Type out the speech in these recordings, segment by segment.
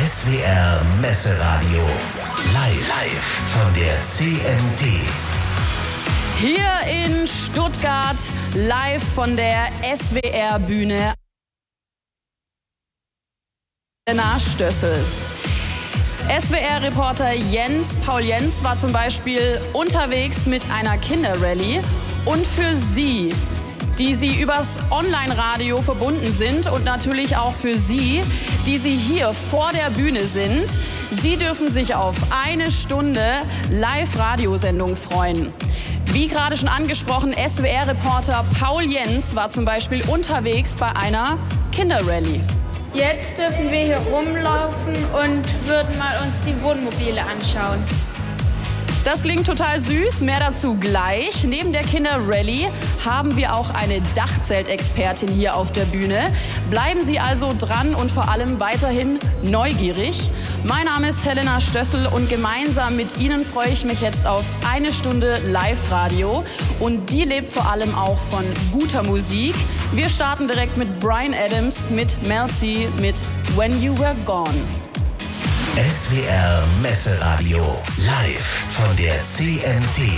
SWR Messeradio. Live von der CMT. Hier in Stuttgart, live von der SWR-Bühne. Helena Stössel. SWR-Reporter Paul Jens war zum Beispiel unterwegs mit einer Kinderrallye. Und für Sie, die Sie übers Online-Radio verbunden sind und natürlich auch für Sie, die Sie hier vor der Bühne sind, Sie dürfen sich auf eine Stunde Live-Radiosendung freuen. Wie gerade schon angesprochen, SWR-Reporter Paul Jens war zum Beispiel unterwegs bei einer Kinderrallye. Jetzt dürfen wir hier rumlaufen und würden mal uns die Wohnmobile anschauen. Das klingt total süß, mehr dazu gleich. Neben der Kinderrallye haben wir auch eine Dachzeltexpertin hier auf der Bühne. Bleiben Sie also dran und vor allem weiterhin neugierig. Mein Name ist Helena Stössel und gemeinsam mit Ihnen freue ich mich jetzt auf eine Stunde Live-Radio. Und die lebt vor allem auch von guter Musik. Wir starten direkt mit Bryan Adams, mit Mel C, mit When You Were Gone. SWR Messeradio. Live von der CMT.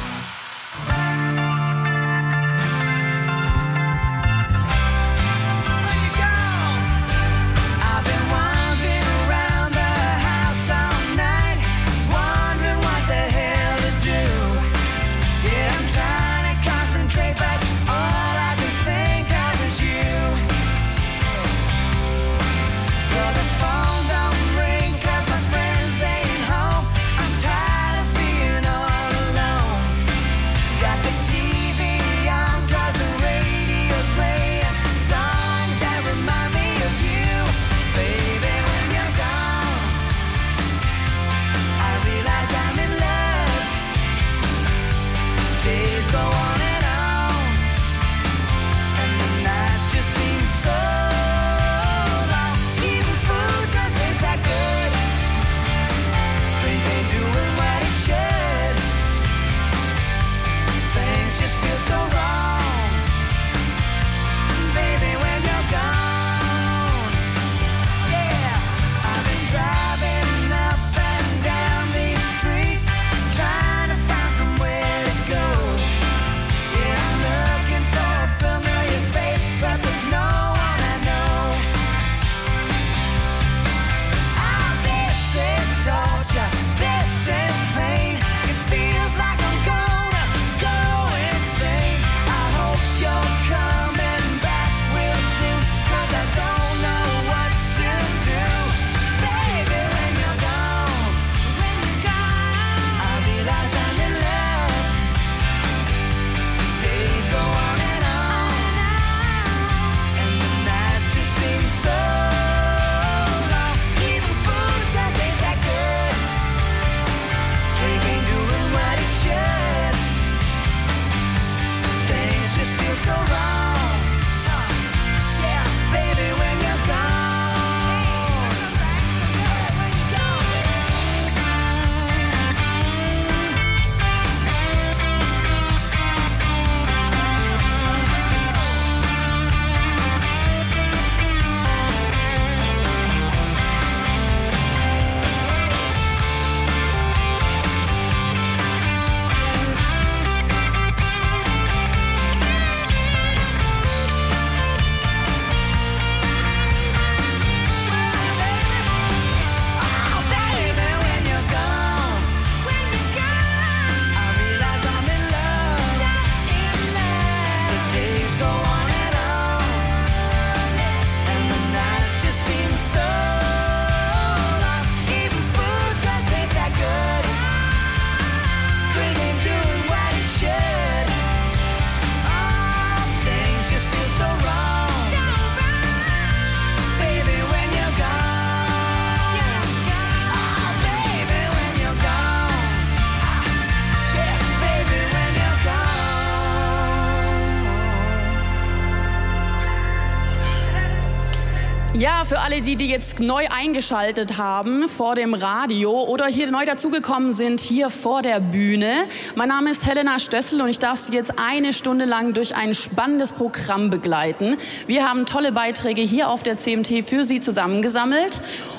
Ja, für alle, die jetzt neu eingeschaltet haben vor dem Radio oder hier neu dazugekommen sind, hier vor der Bühne. Mein Name ist Helena Stössel und ich darf Sie jetzt eine Stunde lang durch ein spannendes Programm begleiten. Wir haben tolle Beiträge hier auf der CMT für Sie zusammengesammelt.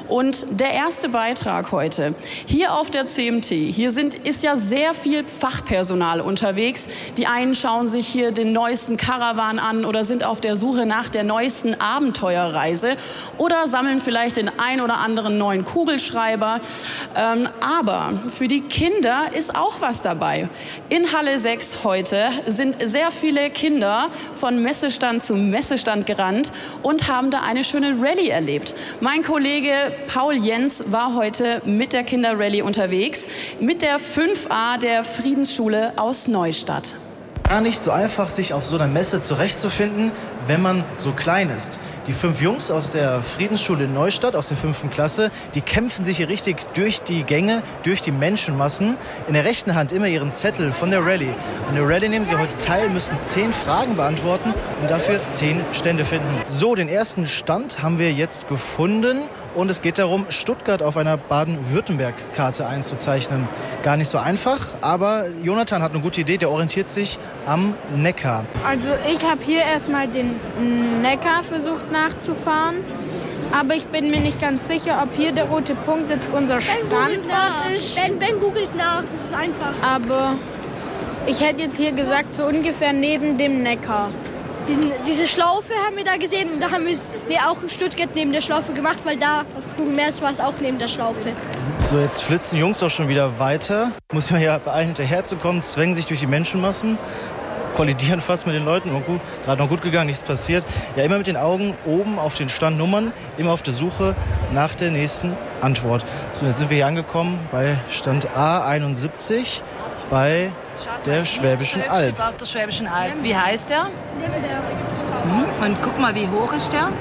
Und der erste Beitrag heute, hier auf der CMT, ist ja sehr viel Fachpersonal unterwegs. Die einen schauen sich hier den neuesten Caravan an oder sind auf der Suche nach der neuesten Abenteuerreise oder sammeln vielleicht den ein oder anderen neuen Kugelschreiber. Aber für die Kinder ist auch was dabei. In Halle 6 heute sind sehr viele Kinder von Messestand zu Messestand gerannt und haben da eine schöne Rallye erlebt. Mein Kollege Paul Jens war heute mit der Kinderrallye unterwegs, mit der 5a der Friedensschule aus Neustadt. Gar nicht so einfach, sich auf so einer Messe zurechtzufinden, wenn man so klein ist. Die 5 Jungs aus der Friedensschule in Neustadt, aus der 5. Klasse, die kämpfen sich hier richtig durch die Gänge, durch die Menschenmassen. In der rechten Hand immer ihren Zettel von der Rallye. An der Rallye nehmen sie heute teil, müssen 10 Fragen beantworten und dafür 10 Stände finden. So, den ersten Stand haben wir jetzt gefunden und es geht darum, Stuttgart auf einer Baden-Württemberg-Karte einzuzeichnen. Gar nicht so einfach, aber Jonathan hat eine gute Idee, der orientiert sich am Neckar. Also ich habe hier erstmal den Neckar versucht nachzufahren, aber ich bin mir nicht ganz sicher, ob hier der rote Punkt jetzt unser Standort ist. Ben googelt nach, das ist einfach. Aber ich hätte jetzt hier gesagt, so ungefähr neben dem Neckar. Diese Schlaufe haben wir da gesehen und da haben wir es auch in Stuttgart neben der Schlaufe gemacht, weil da auf Google Maps war es auch neben der Schlaufe. So, jetzt flitzen die Jungs auch schon wieder weiter. Muss man ja beeilen, hinterherzukommen, zwängen sich durch die Menschenmassen, kollidieren fast mit den Leuten. Gerade noch gut gegangen, nichts passiert. Ja, immer mit den Augen oben auf den Standnummern, immer auf der Suche nach der nächsten Antwort. So, jetzt sind wir hier angekommen bei Stand A71 bei der Schwäbischen Alb. Der Schwäbischen Alb. Wie heißt der? Und guck mal, wie hoch ist der?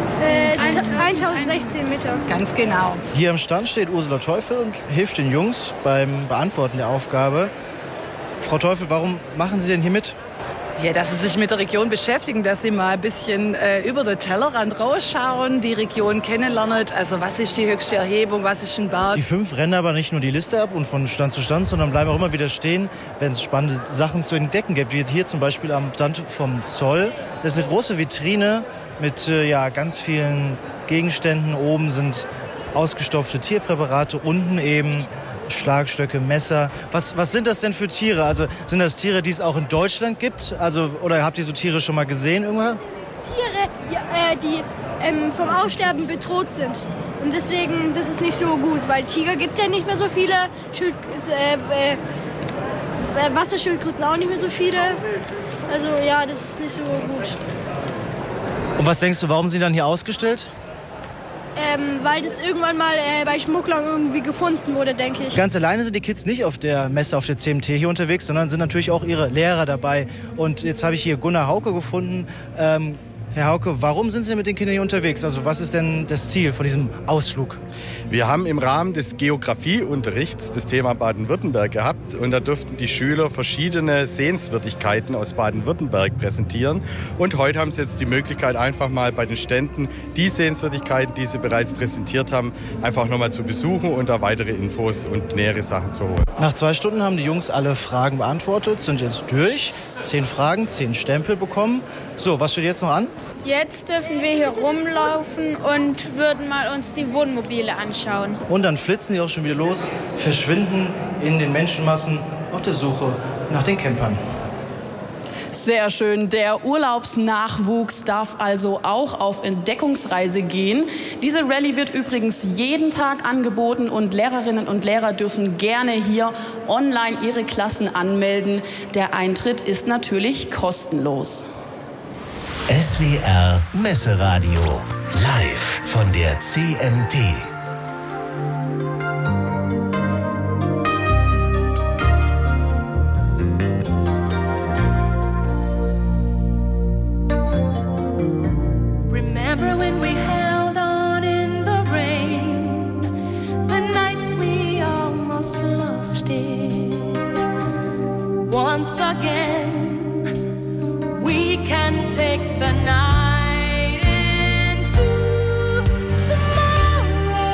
1016 Meter. Ganz genau. Hier am Stand steht Ursula Teufel und hilft den Jungs beim Beantworten der Aufgabe. Frau Teufel, warum machen Sie denn hier mit? Ja, dass sie sich mit der Region beschäftigen, dass sie mal ein bisschen über den Tellerrand rausschauen, die Region kennenlernen. Also was ist die höchste Erhebung, was ist ein Berg? Die 5 rennen aber nicht nur die Liste ab und von Stand zu Stand, sondern bleiben auch immer wieder stehen, wenn es spannende Sachen zu entdecken gibt. Wie hier zum Beispiel am Stand vom Zoll. Das ist eine große Vitrine mit ganz vielen Gegenständen. Oben sind ausgestopfte Tierpräparate, unten eben Schlagstöcke, Messer. Was sind das denn für Tiere? Also sind das Tiere, die es auch in Deutschland gibt? Also, oder habt ihr so Tiere schon mal gesehen irgendwann? Tiere, die vom Aussterben bedroht sind. Und deswegen, das ist nicht so gut, weil Tiger gibt es ja nicht mehr so viele, Wasserschildkröten auch nicht mehr so viele. Also ja, das ist nicht so gut. Und was denkst du, warum sind die dann hier ausgestellt? Weil das irgendwann mal bei Schmugglern irgendwie gefunden wurde, denke ich. Ganz alleine sind die Kids nicht auf der Messe, auf der CMT hier unterwegs, sondern sind natürlich auch ihre Lehrer dabei. Und jetzt habe ich hier Gunnar Hauke gefunden. Herr Hauke, warum sind Sie mit den Kindern hier unterwegs? Also was ist denn das Ziel von diesem Ausflug? Wir haben im Rahmen des Geografieunterrichts das Thema Baden-Württemberg gehabt und da durften die Schüler verschiedene Sehenswürdigkeiten aus Baden-Württemberg präsentieren. Und heute haben sie jetzt die Möglichkeit, einfach mal bei den Ständen die Sehenswürdigkeiten, die sie bereits präsentiert haben, einfach nochmal zu besuchen und da weitere Infos und nähere Sachen zu holen. Nach 2 Stunden haben die Jungs alle Fragen beantwortet, sind jetzt durch. 10 Fragen, 10 Stempel bekommen. So, was steht jetzt noch an? Jetzt dürfen wir hier rumlaufen und würden mal uns die Wohnmobile anschauen. Und dann flitzen sie auch schon wieder los, verschwinden in den Menschenmassen auf der Suche nach den Campern. Sehr schön. Der Urlaubsnachwuchs darf also auch auf Entdeckungsreise gehen. Diese Rallye wird übrigens jeden Tag angeboten und Lehrerinnen und Lehrer dürfen gerne hier online ihre Klassen anmelden. Der Eintritt ist natürlich kostenlos. SWR Messeradio. Live von der CMT. Remember when we held on in the rain, the nights we almost lost it. Once again, we can take the night into tomorrow.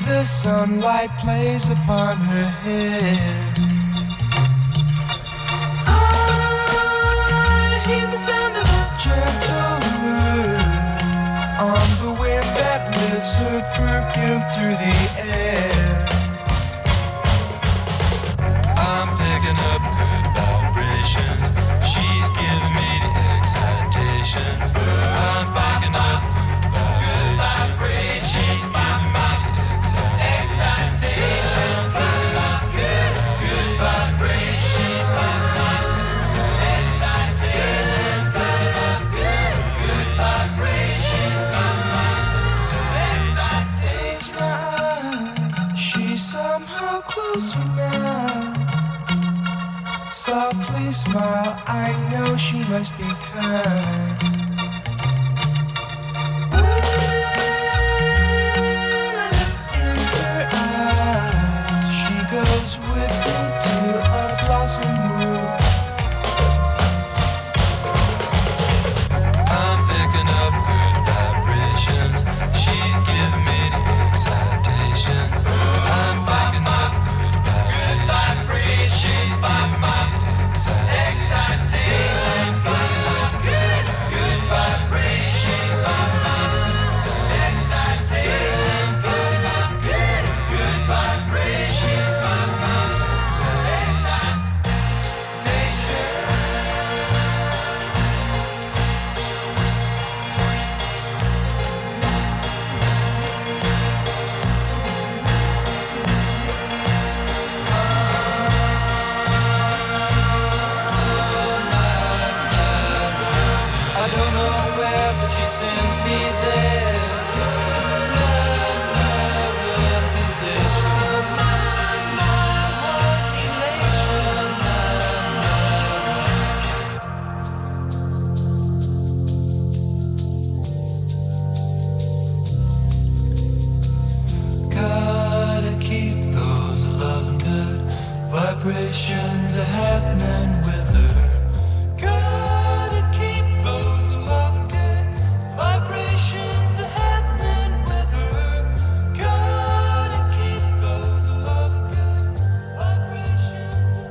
the sunlight plays upon her hair. I hear the sound of a gentle word on the wind that lifts her perfume through the air. I'm picking up good vibrations. She's giving me the excitations. I'm picking up good vibrations. She's giving me the excitation. Good vibrations. She's giving me the excitation. Good vibrations. Excitation. My eyes. She's somehow closer now. Softly smile, I know she must be kind. In her eyes, she goes with me to a blossom room. I'm picking up good vibrations. She's giving me the excitations. I'm picking up good vibrations. She's giving me excitation, good vibration, excitation, good vibration, I don't know where, but she sends me there. Gotta keep those loving good vibrations happening with her. Gotta keep those loving good vibrations happening with her. Gotta keep those loving good vibrations.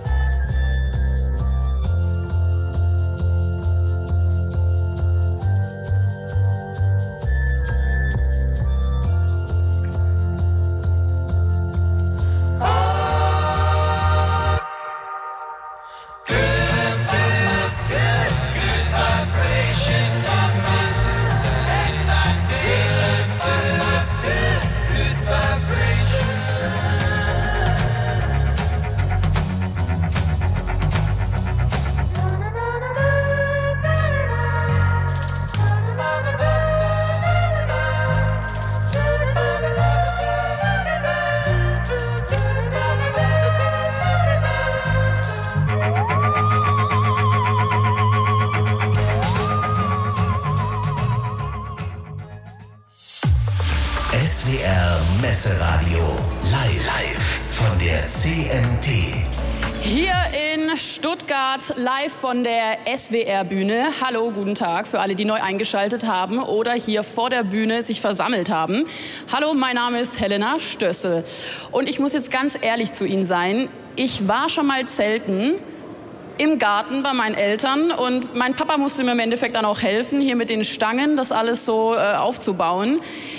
SWR Messeradio live von der CMT. Hier in Stuttgart live von der SWR-Bühne. Hallo, guten Tag für alle, die neu eingeschaltet haben oder hier vor der Bühne sich versammelt haben. Hallo, mein Name ist Helena Stössel und ich muss jetzt ganz ehrlich zu Ihnen sein. Ich war schon mal zelten im Garten bei meinen Eltern und mein Papa musste mir im Endeffekt dann auch helfen, hier mit den Stangen das alles so aufzubauen.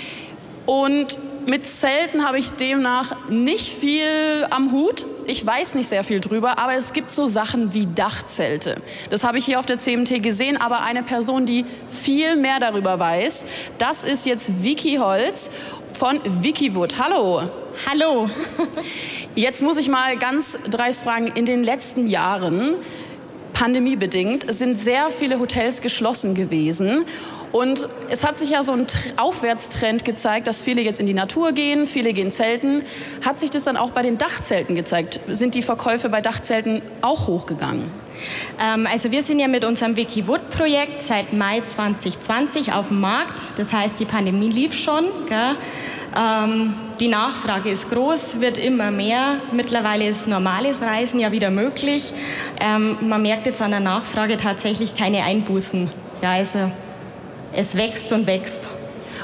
Und mit Zelten habe ich demnach nicht viel am Hut. Ich weiß nicht sehr viel drüber, aber es gibt so Sachen wie Dachzelte. Das habe ich hier auf der CMT gesehen, aber eine Person, die viel mehr darüber weiß, das ist jetzt Vicky Holz von Wikiwood. Hallo. Hallo. Jetzt muss ich mal ganz dreist fragen, in den letzten Jahren, pandemiebedingt, sind sehr viele Hotels geschlossen gewesen. Und es hat sich ja so ein Aufwärtstrend gezeigt, dass viele jetzt in die Natur gehen, viele gehen zelten. Hat sich das dann auch bei den Dachzelten gezeigt? Sind die Verkäufe bei Dachzelten auch hochgegangen? Also wir sind ja mit unserem Wikiwood-Projekt seit Mai 2020 auf dem Markt. Das heißt, die Pandemie lief schon. Gell? Die Nachfrage ist groß, wird immer mehr. Mittlerweile ist normales Reisen ja wieder möglich. Man merkt jetzt an der Nachfrage tatsächlich keine Einbußen. Ja, also es wächst und wächst.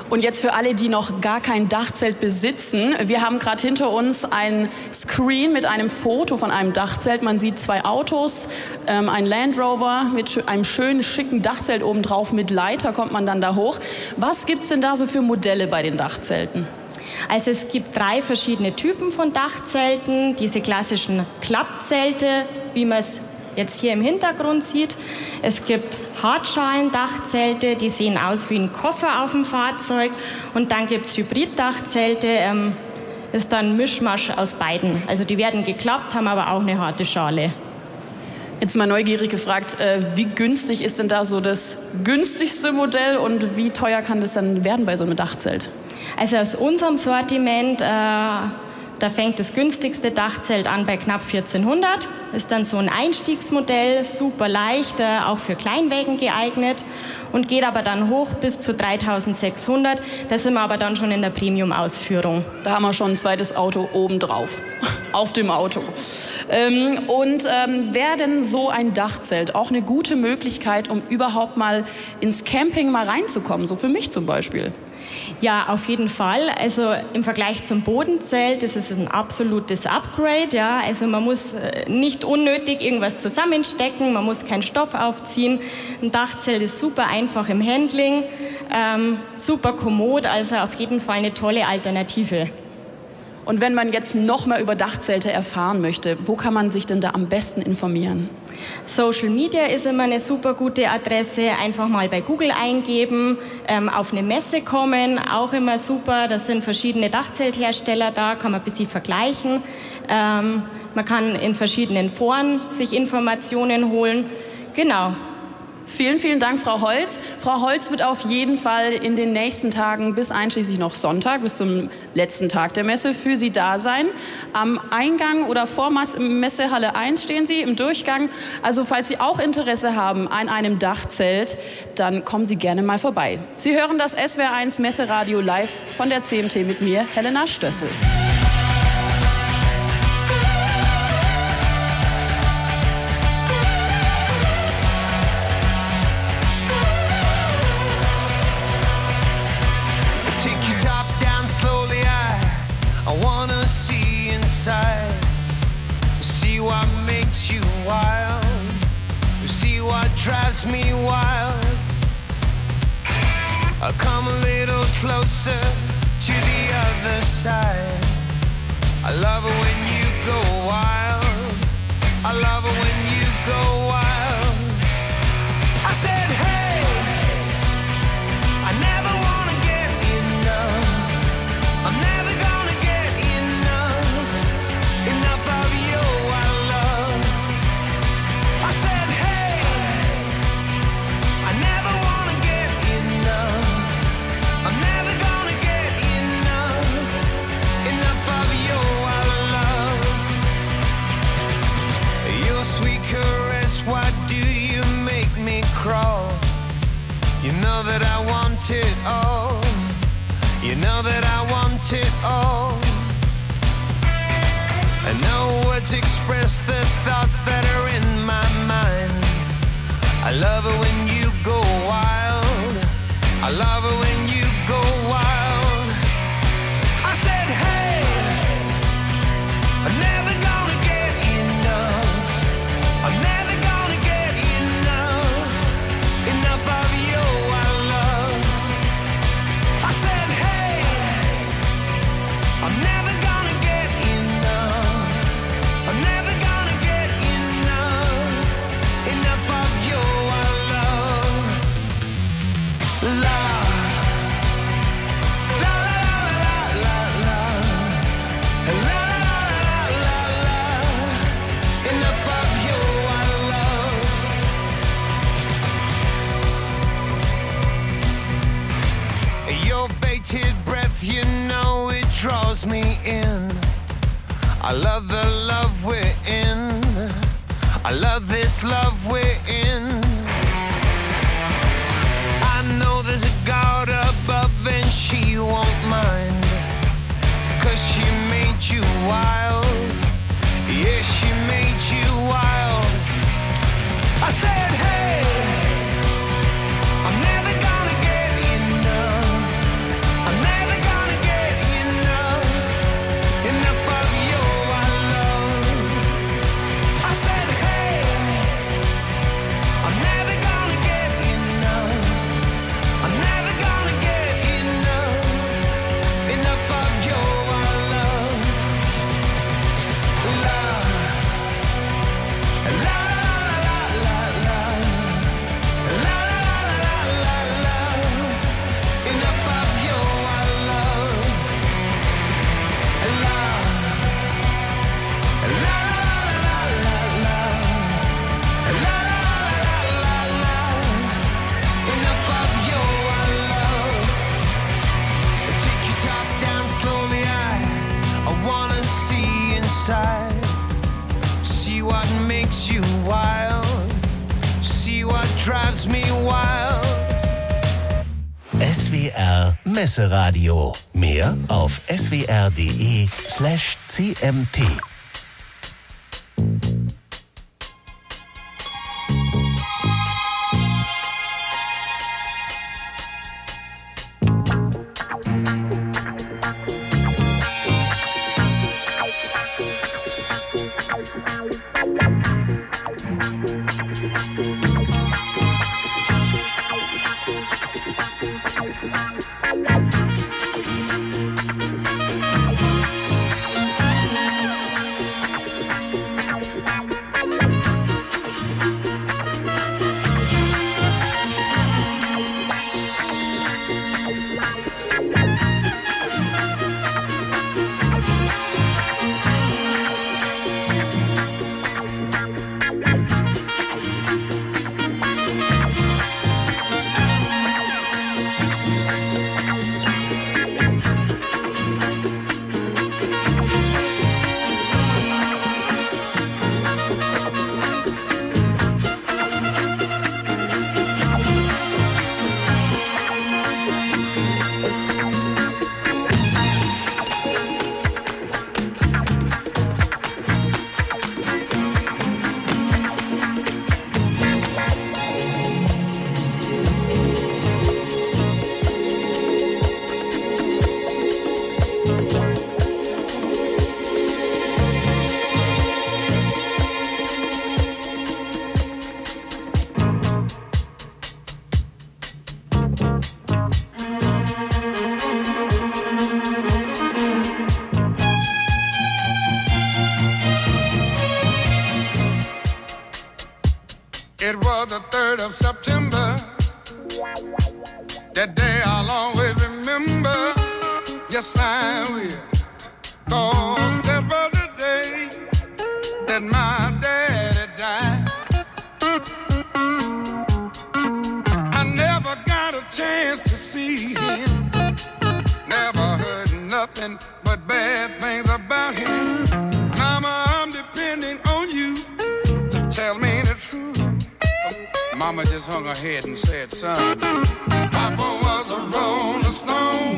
Und jetzt für alle, die noch gar kein Dachzelt besitzen, wir haben gerade hinter uns ein Screen mit einem Foto von einem Dachzelt. Man sieht 2 Autos, ein Land Rover mit einem schönen, schicken Dachzelt obendrauf. Mit Leiter kommt man dann da hoch. Was gibt's denn da so für Modelle bei den Dachzelten? Also es gibt 3 verschiedene Typen von Dachzelten. Diese klassischen Klappzelte, wie man es jetzt hier im Hintergrund sieht. Es gibt Hartschalen-Dachzelte, die sehen aus wie ein Koffer auf dem Fahrzeug. Und dann gibt es Hybrid-Dachzelte, ist dann ein Mischmasch aus beiden. Also die werden geklappt, haben aber auch eine harte Schale. Jetzt mal neugierig gefragt, wie günstig ist denn da so das günstigste Modell und wie teuer kann das dann werden bei so einem Dachzelt? Also aus unserem Sortiment, da fängt das günstigste Dachzelt an bei knapp 1400. Ist dann so ein Einstiegsmodell, super leicht, auch für Kleinwägen geeignet und geht aber dann hoch bis zu 3600. Da sind wir aber dann schon in der Premium-Ausführung. Da haben wir schon ein zweites Auto obendrauf, auf dem Auto. Wäre denn so ein Dachzelt auch eine gute Möglichkeit, um überhaupt mal ins Camping mal reinzukommen, so für mich zum Beispiel? Ja, auf jeden Fall. Also im Vergleich zum Bodenzelt ist es ein absolutes Upgrade. Ja. Also man muss nicht unnötig irgendwas zusammenstecken, man muss keinen Stoff aufziehen. Ein Dachzelt ist super einfach im Handling, super kommod, also auf jeden Fall eine tolle Alternative. Und wenn man jetzt noch mehr über Dachzelte erfahren möchte, wo kann man sich denn da am besten informieren? Social Media ist immer eine super gute Adresse. Einfach mal bei Google eingeben, auf eine Messe kommen, auch immer super. Da sind verschiedene Dachzelthersteller da, kann man ein bisschen vergleichen. Man kann in verschiedenen Foren sich Informationen holen. Genau. Vielen, vielen Dank, Frau Holz. Frau Holz wird auf jeden Fall in den nächsten Tagen bis einschließlich noch Sonntag, bis zum letzten Tag der Messe, für Sie da sein. Am Eingang oder vor Messehalle 1 stehen Sie im Durchgang. Also falls Sie auch Interesse haben an einem Dachzelt, dann kommen Sie gerne mal vorbei. Sie hören das SWR1 Messeradio live von der CMT mit mir, Helena Stössel. See what makes you wild. See what drives me wild. I'll come a little closer to the other side. I love it when you go wild. I love it when you go wild. I said, hey, I never wanna get enough. I'm never gonna get enough. Enough of your wild love. I said, hey, I never wanna get enough. I'm never gonna get enough. Enough of your wild love. Your sweet caress, why do you make me crawl? You know that I want it all. You know that I want it all. And no words express the thoughts that are in my mind. I love it when you go wild. I love it when you go wild. I said, hey, I'm never gonna get enough. I'm never gonna get enough. Enough of your wild love. I said, hey, I'm never gonna get enough. I'm never gonna get enough. Enough of your wild love. La. La la la la la. La la la la. Enough of your wild love. Your bated breath, you know it draws me in. I love the love we're in. I love this love we're in. I know there's a God above and she won't mind. 'Cause she made you wild. Yeah, she made you wild. I said, hey, I'm never gonna get enough. SWR Messeradio. Mehr auf swr.de/cmt. It was the 3rd of September. That day I'll always remember. Yes, I will. 'Cause that was the day that my daddy died. I never got a chance to see him. Never heard nothing but bad things about him. Mama, I'm depending on you to tell me the truth. Mama just hung her head and said, son, Papa was a rolling stone.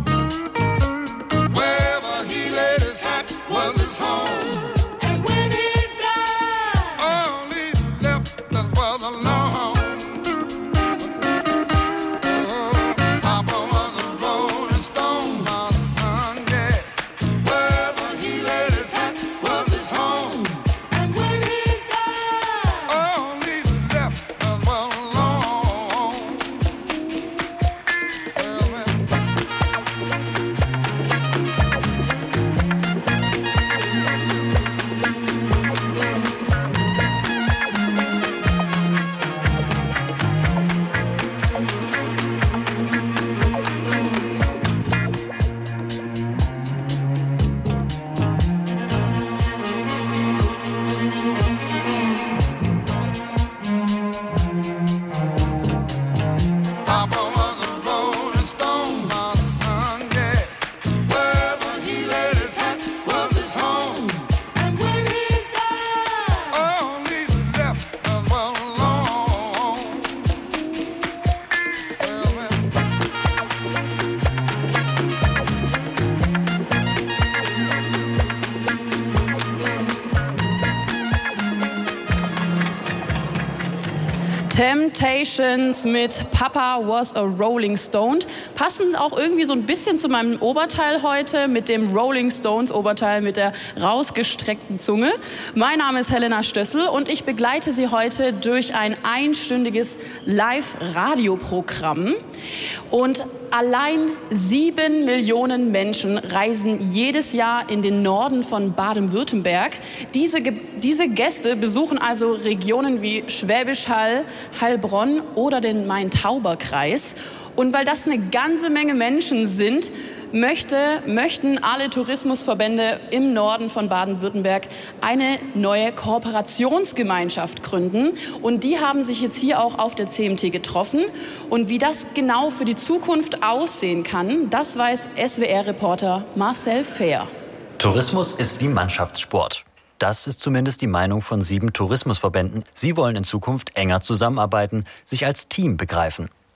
Wherever he laid his hat was his home. And when he died, all he left us was alone. Oh, Papa was a rolling stone, my son, yeah. Wherever he laid his hat was his home. And when he died, all he left us was alone. Well, man. Papa was a rolling stone, my son, yeah. Wherever he laid his hat was his home. And when he died, all he left us was alone. Well, man. Temptations mit Papa was a Rolling Stone. Passend auch irgendwie so ein bisschen zu meinem Oberteil heute mit dem Rolling Stones Oberteil mit der rausgestreckten Zunge. Mein Name ist Helena Stössel und ich begleite Sie heute durch ein einstündiges Live-Radio-Programm. Und allein 7 Millionen Menschen reisen jedes Jahr in den Norden von Baden-Württemberg. Diese Gäste besuchen also Regionen wie Schwäbisch Hall, Heilbronn oder den Main-Tauber-Kreis. Und weil das eine ganze Menge Menschen sind, möchten alle Tourismusverbände im Norden von Baden-Württemberg eine neue Kooperationsgemeinschaft gründen. Und die haben sich jetzt hier auch auf der CMT getroffen. Und wie das genau für die Zukunft aussehen kann, das weiß SWR-Reporter Marcel Fehr. Tourismus ist wie Mannschaftssport. Das ist zumindest die Meinung von 7 Tourismusverbänden. Sie wollen in Zukunft enger zusammenarbeiten, sich als Team begreifen.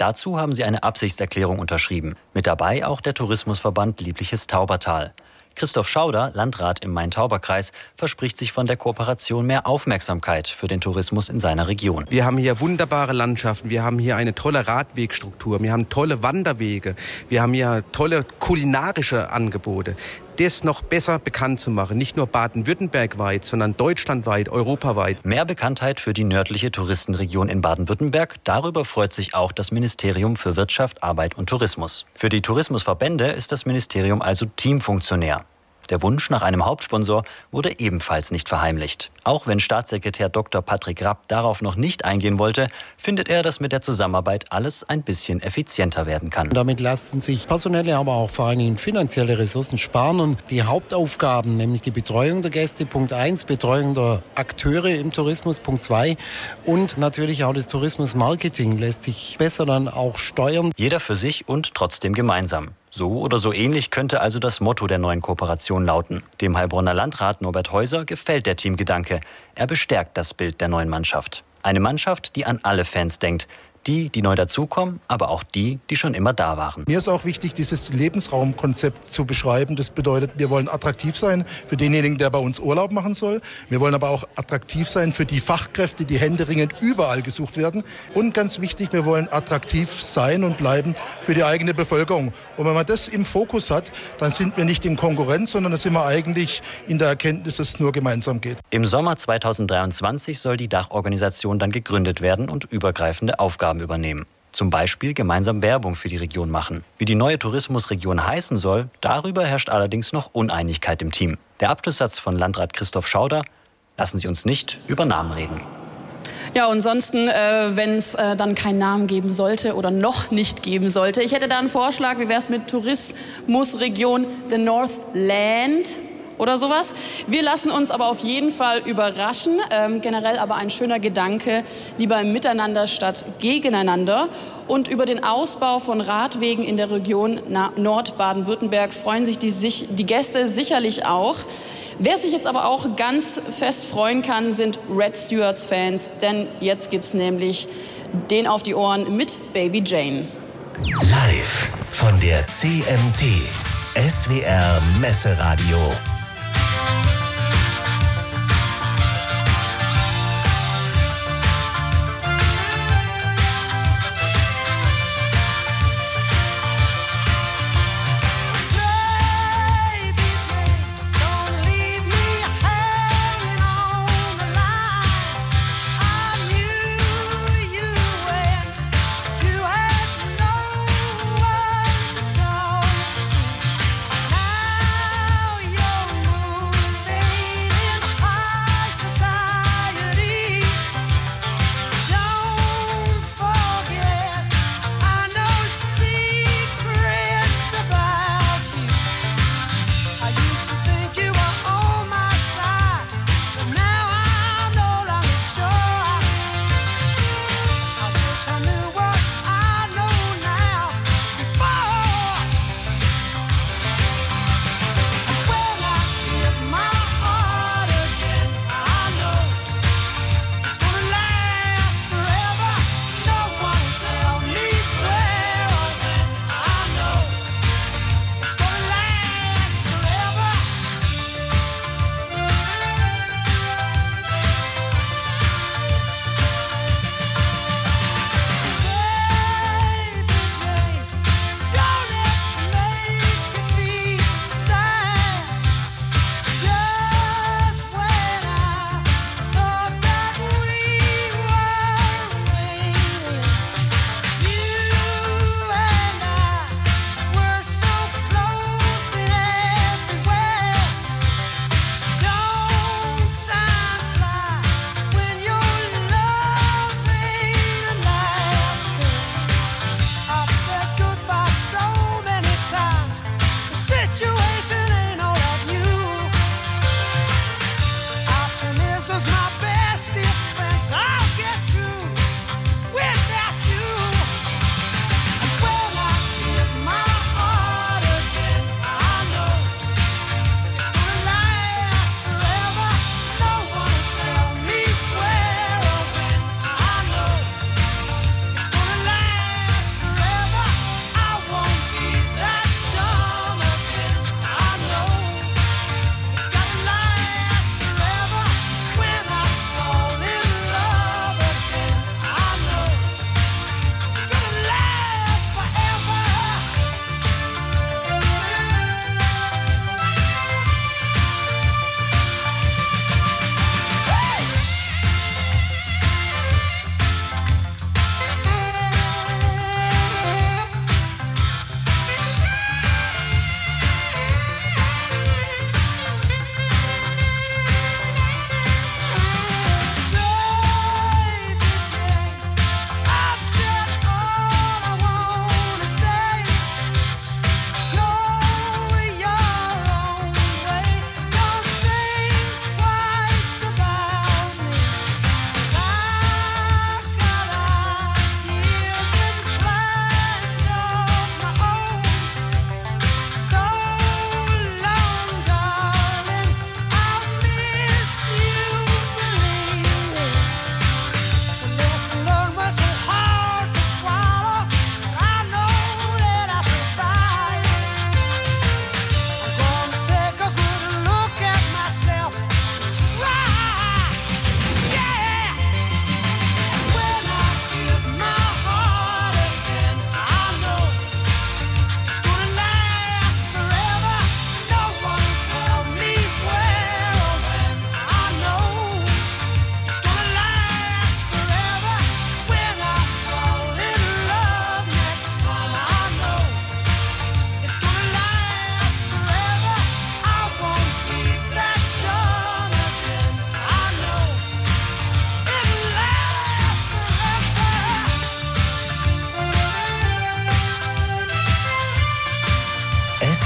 Dazu haben sie eine Absichtserklärung unterschrieben. Mit dabei auch der Tourismusverband Liebliches Taubertal. Christoph Schauder, Landrat im Main-Tauber-Kreis, verspricht sich von der Kooperation mehr Aufmerksamkeit für den Tourismus in seiner Region. Wir haben hier wunderbare Landschaften, wir haben hier eine tolle Radwegstruktur, wir haben tolle Wanderwege, wir haben hier tolle kulinarische Angebote. Das noch besser bekannt zu machen, nicht nur baden-württembergweit, sondern deutschlandweit, europaweit. Mehr Bekanntheit für die nördliche Touristenregion in Baden-Württemberg, darüber freut sich auch das Ministerium für Wirtschaft, Arbeit und Tourismus. Für die Tourismusverbände ist das Ministerium also Teamfunktionär. Der Wunsch nach einem Hauptsponsor wurde ebenfalls nicht verheimlicht. Auch wenn Staatssekretär Dr. Patrick Rapp darauf noch nicht eingehen wollte, findet er, dass mit der Zusammenarbeit alles ein bisschen effizienter werden kann. Damit lassen sich personelle, aber auch vor allem finanzielle Ressourcen sparen und die Hauptaufgaben, nämlich die Betreuung der Gäste, Punkt 1, Betreuung der Akteure im Tourismus, Punkt 2 und natürlich auch das Tourismusmarketing lässt sich besser dann auch steuern. Jeder für sich und trotzdem gemeinsam. So oder so ähnlich könnte also das Motto der neuen Kooperation lauten. Dem Heilbronner Landrat Norbert Häuser gefällt der Teamgedanke. Er bestärkt das Bild der neuen Mannschaft. Eine Mannschaft, die an alle Fans denkt. Die neu dazukommen, aber auch die schon immer da waren. Mir ist auch wichtig, dieses Lebensraumkonzept zu beschreiben. Das bedeutet, wir wollen attraktiv sein für denjenigen, der bei uns Urlaub machen soll. Wir wollen aber auch attraktiv sein für die Fachkräfte, die händeringend überall gesucht werden. Und ganz wichtig, wir wollen attraktiv sein und bleiben für die eigene Bevölkerung. Und wenn man das im Fokus hat, dann sind wir nicht in Konkurrenz, sondern dann sind wir eigentlich in der Erkenntnis, dass es nur gemeinsam geht. Im Sommer 2023 soll die Dachorganisation dann gegründet werden und übergreifende Aufgaben übernehmen. Zum Beispiel gemeinsam Werbung für die Region machen. Wie die neue Tourismusregion heißen soll, darüber herrscht allerdings noch Uneinigkeit im Team. Der Abschlusssatz von Landrat Christoph Schauder: Lassen Sie uns nicht über Namen reden. Ja, und ansonsten, wenn es dann keinen Namen geben sollte oder noch nicht geben sollte, ich hätte da einen Vorschlag, wie wäre es mit Tourismusregion The Northland oder sowas. Wir lassen uns aber auf jeden Fall überraschen. Generell aber ein schöner Gedanke, lieber im Miteinander statt gegeneinander. Und über den Ausbau von Radwegen in der Region Nordbaden-Württemberg freuen sich die Gäste sicherlich auch. Wer sich jetzt aber auch ganz fest freuen kann, sind Red Stewards-Fans, denn jetzt gibt's nämlich den auf die Ohren mit Baby Jane. Live von der CMT, SWR Messeradio.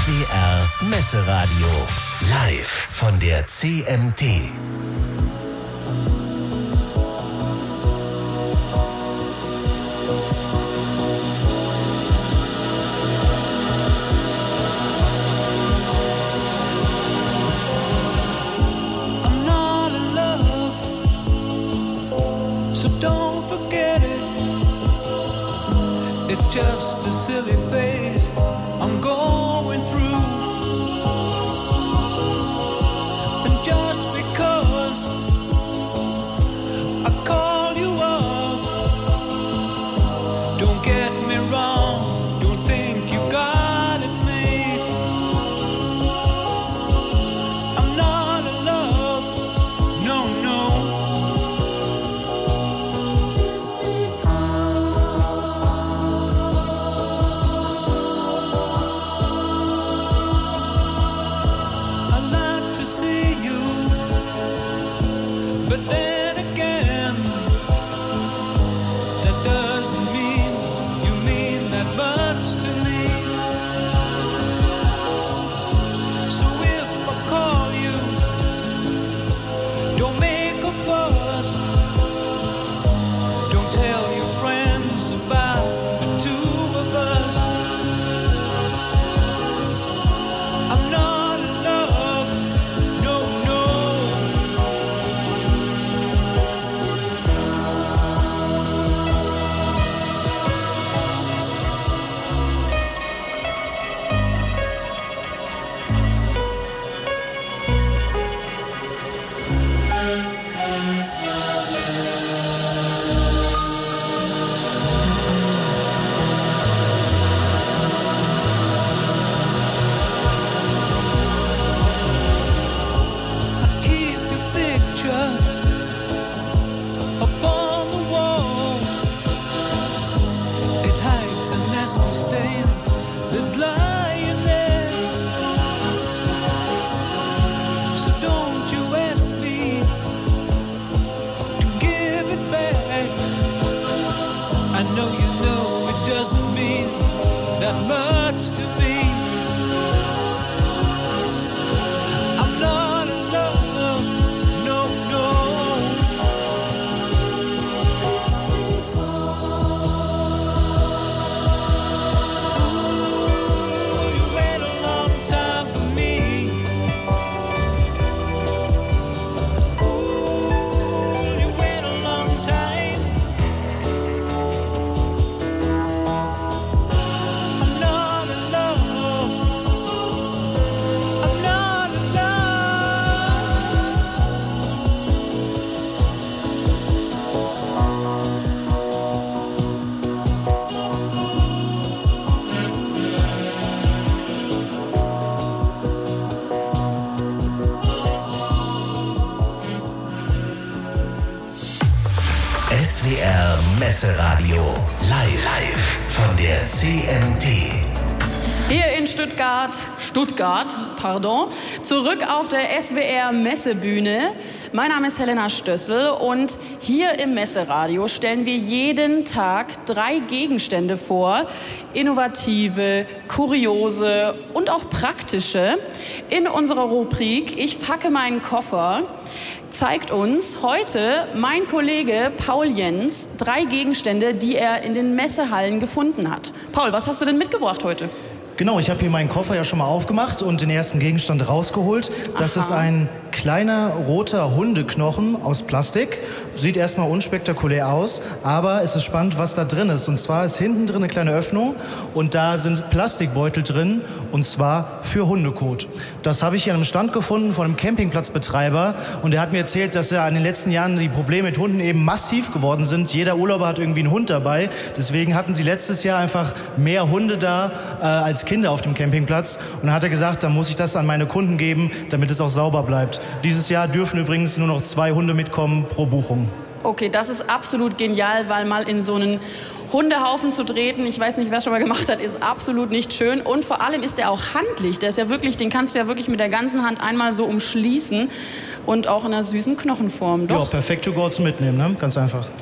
SWR Messeradio. Live von der CMT. I'm not in love, so don't forget it. It's just a silly phase I'm going through. And just because I call you up, don't get me wrong, don't think you got it made. I'm not in love, no, no. I'd like to see you, but then again, that doesn't mean you mean that much to me. So if I call you, don't make a fuss. Don't tell your friends about the two of us. I'm not in love, no, no. Keep your picture upon the wall. It hides a nasty stain that's lying there. So don't you ask me to give it back. I know you know it doesn't mean that much to me. I'm not in love, no, no. Ooh, you wait a long time for me. Ooh, you wait a long time. I'm not in love. I'm not in love. SWR Messeradio. Live von der CMT. Hier in Stuttgart, zurück auf der SWR Messebühne. Mein Name ist Helena Stössel und hier im Messeradio stellen wir jeden Tag 3 Gegenstände vor. Innovative, kuriose und auch praktische. In unserer Rubrik Ich packe meinen Koffer zeigt uns heute mein Kollege Paul Jens 3 Gegenstände, die er in den Messehallen gefunden hat. Paul, was hast du denn mitgebracht heute? Genau, ich habe hier meinen Koffer ja schon mal aufgemacht und den ersten Gegenstand rausgeholt. Das ist ein kleiner roter Hundeknochen aus Plastik. Sieht erstmal unspektakulär aus, aber es ist spannend, was da drin ist. Und zwar ist hinten drin eine kleine Öffnung und da sind Plastikbeutel drin und zwar für Hundekot. Das habe ich hier an einem Stand gefunden von einem Campingplatzbetreiber und der hat mir erzählt, dass ja in den letzten Jahren die Probleme mit Hunden eben massiv geworden sind. Jeder Urlauber hat irgendwie einen Hund dabei. Deswegen hatten sie letztes Jahr einfach mehr Hunde da als Kinder auf dem Campingplatz. Und dann hat er gesagt, dann muss ich das an meine Kunden geben, damit es auch sauber bleibt. Dieses Jahr dürfen übrigens nur noch 2 Hunde mitkommen pro Buchung. Okay, das ist absolut genial, weil mal in so einen Hundehaufen zu treten, ich weiß nicht, wer es schon mal gemacht hat, ist absolut nicht schön. Und vor allem ist der auch handlich. Der ist ja wirklich, den kannst du ja wirklich mit der ganzen Hand einmal so umschließen und auch in einer süßen Knochenform. Doch? Ja, perfekt to go zum Mitnehmen, ne? Ganz einfach.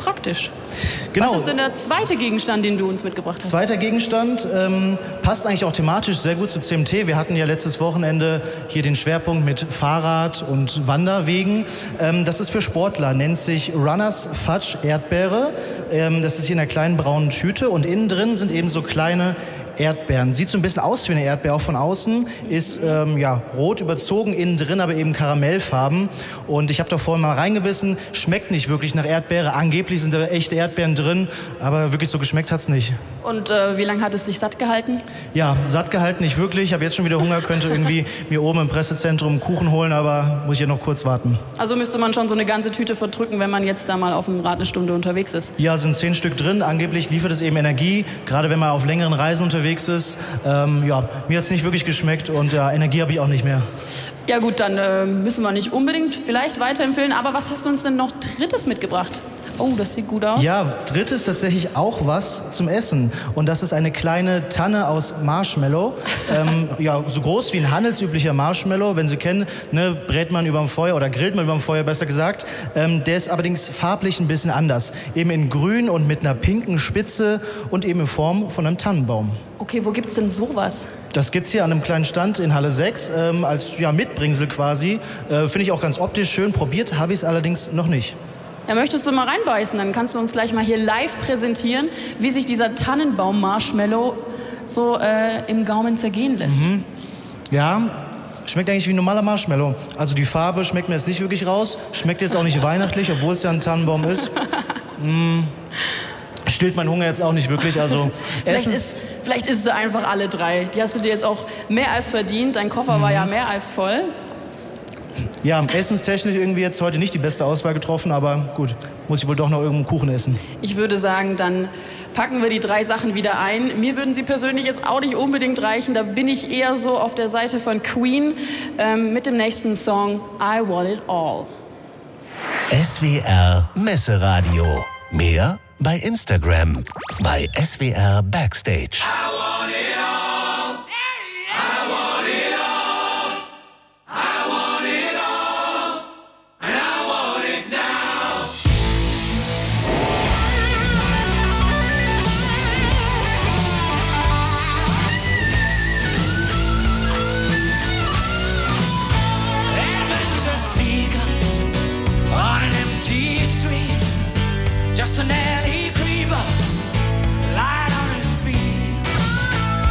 praktisch. Genau. Was ist denn der zweite Gegenstand, den du uns mitgebracht hast? Zweiter Gegenstand passt eigentlich auch thematisch sehr gut zu CMT. Wir hatten ja letztes Wochenende hier den Schwerpunkt mit Fahrrad- und Wanderwegen. Das ist für Sportler, nennt sich Runners Fudge Erdbeere. Das ist hier in einer kleinen braunen Tüte und innen drin sind eben so kleine Erdbeeren. Sieht so ein bisschen aus wie eine Erdbeere, auch von außen. Ist rot überzogen, innen drin aber eben Karamellfarben. Und ich habe da vorhin mal reingebissen. Schmeckt nicht wirklich nach Erdbeere. Angeblich sind da echte Erdbeeren drin, aber wirklich so geschmeckt hat's nicht. Und wie lange hat es dich satt gehalten? Ja, satt gehalten nicht wirklich. Ich habe jetzt schon wieder Hunger, könnte irgendwie mir oben im Pressezentrum Kuchen holen, aber muss ich ja noch kurz warten. Also müsste man schon so eine ganze Tüte verdrücken, wenn man jetzt da mal auf dem Rad eine Stunde unterwegs ist? Ja, sind 10 Stück drin. Angeblich liefert es eben Energie, gerade wenn man auf längeren Reisen unterwegs ist. Mir hat es nicht wirklich geschmeckt und Energie habe ich auch nicht mehr. Ja gut, dann müssen wir nicht unbedingt vielleicht weiterempfehlen. Aber was hast du uns denn noch Drittes mitgebracht? Oh, das sieht gut aus. Ja, Drittes tatsächlich auch was zum Essen. Und das ist eine kleine Tanne aus Marshmallow. So groß wie ein handelsüblicher Marshmallow. Wenn Sie kennen, ne, brät man überm Feuer oder grillt man überm Feuer, besser gesagt. Der ist allerdings farblich ein bisschen anders. Eben in grün und mit einer pinken Spitze und eben in Form von einem Tannenbaum. Okay, wo gibt's denn sowas? Das gibt's hier an einem kleinen Stand in Halle 6 als Mitbringsel quasi. Finde ich auch ganz optisch schön. Probiert habe ich es allerdings noch nicht. Ja, möchtest du mal reinbeißen? Dann kannst du uns gleich mal hier live präsentieren, wie sich dieser Tannenbaum-Marshmallow so im Gaumen zergehen lässt. Mhm. Ja, schmeckt eigentlich wie ein normaler Marshmallow. Also die Farbe schmeckt mir jetzt nicht wirklich raus. Schmeckt jetzt auch nicht weihnachtlich, obwohl es ja ein Tannenbaum ist. Stillt mein Hunger jetzt auch nicht wirklich. Also vielleicht ist es einfach alle drei. Die hast du dir jetzt auch mehr als verdient. Dein Koffer war ja mehr als voll. Ja, essenstechnisch irgendwie jetzt heute nicht die beste Auswahl getroffen, aber gut, muss ich wohl doch noch irgendeinen Kuchen essen. Ich würde sagen, dann packen wir die 3 Sachen wieder ein. Mir würden sie persönlich jetzt auch nicht unbedingt reichen. Da bin ich eher so auf der Seite von Queen mit dem nächsten Song I Want It All. SWR Messeradio. Mehr bei Instagram bei SWR Backstage. Just an alley creeper, light on his feet.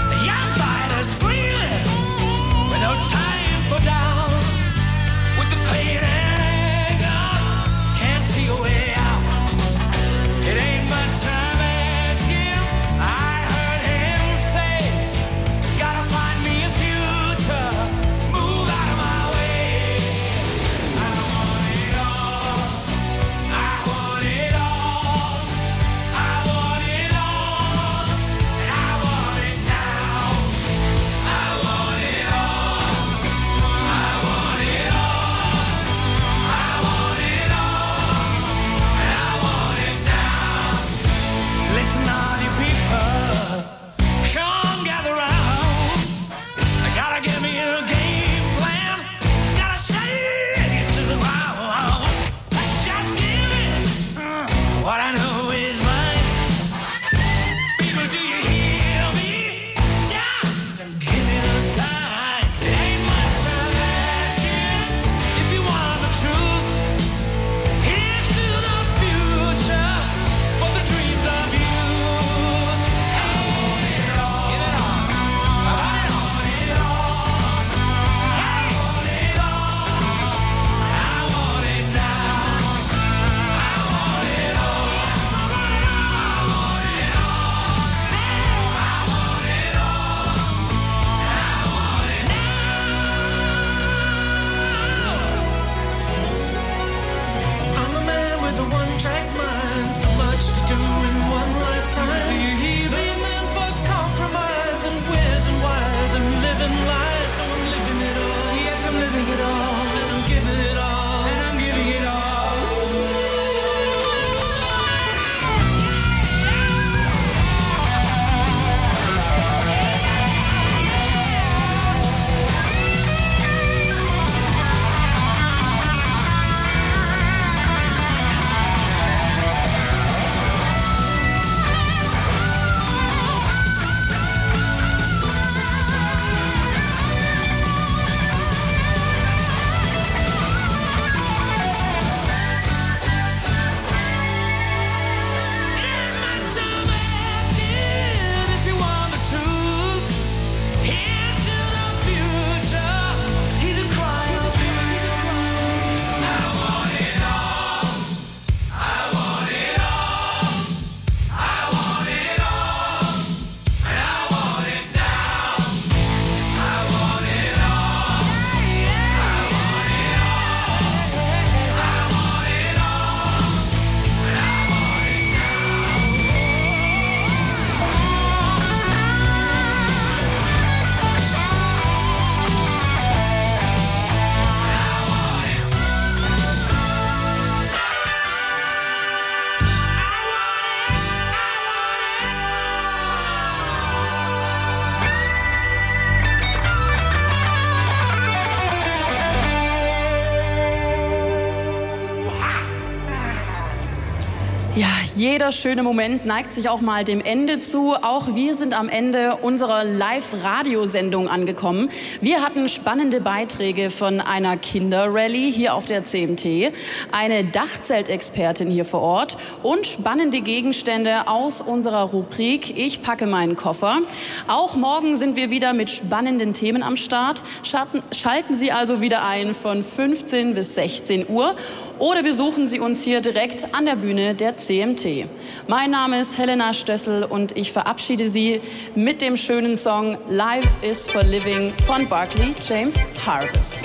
Jeder schöne Moment neigt sich auch mal dem Ende zu. Auch wir sind am Ende unserer Live-Radiosendung angekommen. Wir hatten spannende Beiträge von einer Kinderrallye hier auf der CMT, eine Dachzeltexpertin hier vor Ort und spannende Gegenstände aus unserer Rubrik Ich packe meinen Koffer. Auch morgen sind wir wieder mit spannenden Themen am Start. Schalten Sie also wieder ein von 15 bis 16 Uhr oder besuchen Sie uns hier direkt an der Bühne der CMT. Mein Name ist Helena Stössel und ich verabschiede Sie mit dem schönen Song Life is for Living von Barclay James Harris.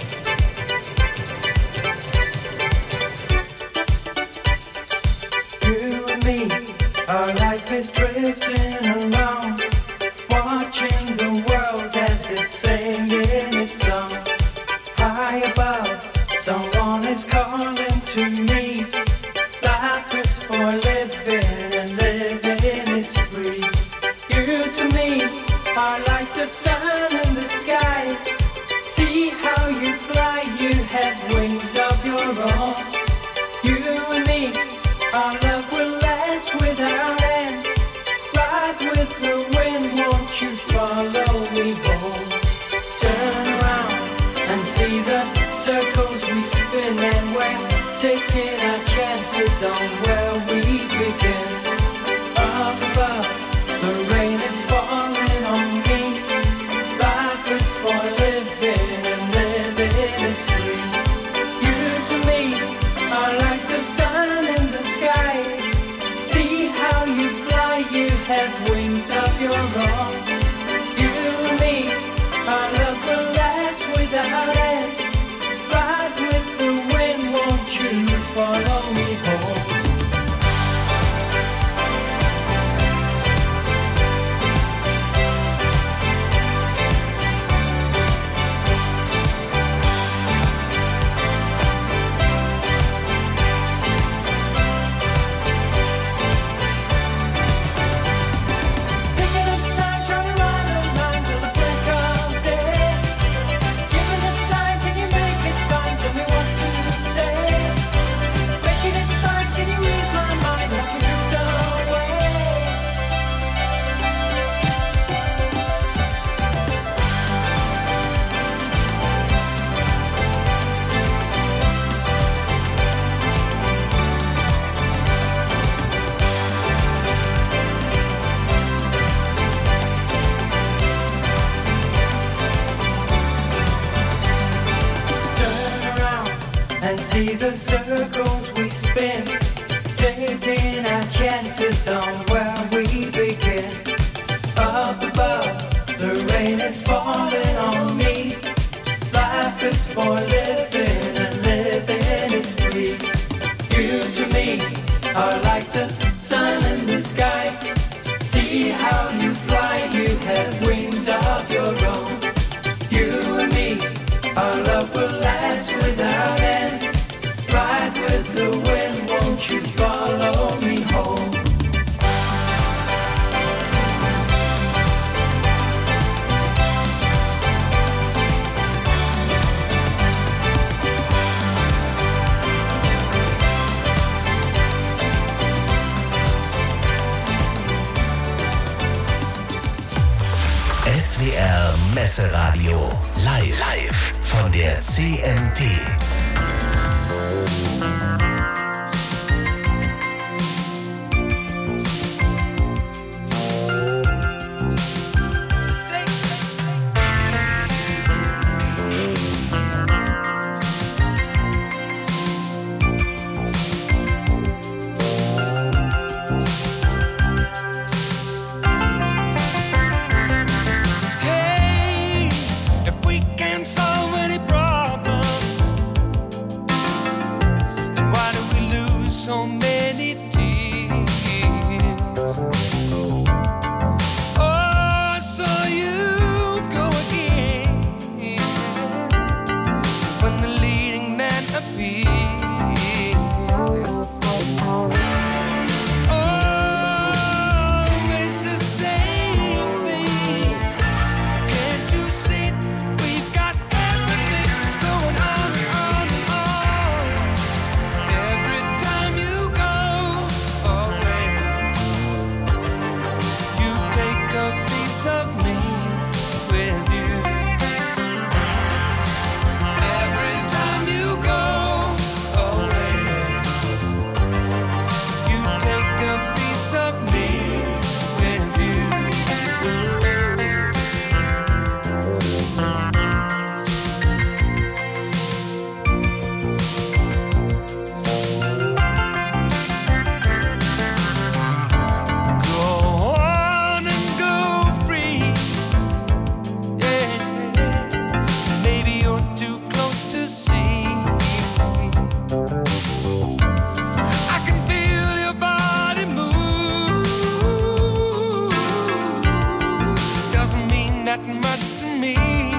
You and me, our life is drifting along, watching the world as it's singing its song. High above, someone is calling to me. Life is for living and living is free. You to me are like the sun in the sky. See how you fly, you have wings of your own. You and me, our love will last without end. Ride with the wind, won't you follow me home? Turn around and see the circles we spin, and we're taking our chances on where we begin. Up above, the rain is falling on me. Life is for living and living is free. You to me are like the sun in the sky. See how you fly, you have wings of your own. You and me, our love will last without end. Ride with the wind, won't you follow me home? See the circles we spin, taking our chances on where we begin. Up above, the rain is falling on me. Life is for living and living is free. You to me are like the sun in the sky. See how you fly, you have wings of your own. You and me, our love will last without end. Ride with the wind, won't you follow me home? SWR Messeradio live von der CMT. Solve any problem much to me.